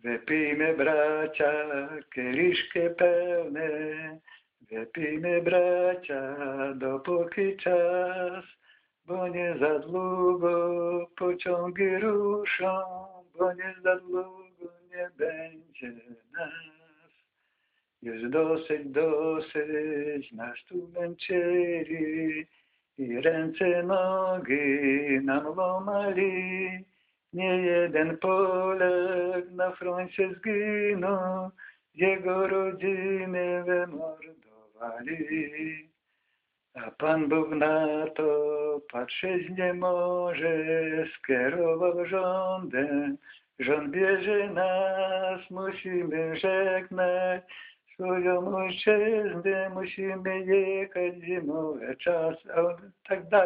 Wypijmy, bracia, kieliszki pełne, wypijmy, bracia, dopóki czas, bo nie za długo pociągi ruszą, bo nie za długo nie będzie nas. Już dosyć, dosyć nas tu męczyli i ręce, nogi nam łamali. Nie jeden Polak na froncie zginął, jego rodziny wymordowali. A Pan Bóg na to patrzeć nie może, skierował rządem. Rząd bierze nas, musimy żegnać swoją ojczyznę, musimy jechać zimowy czas, a tak dalej.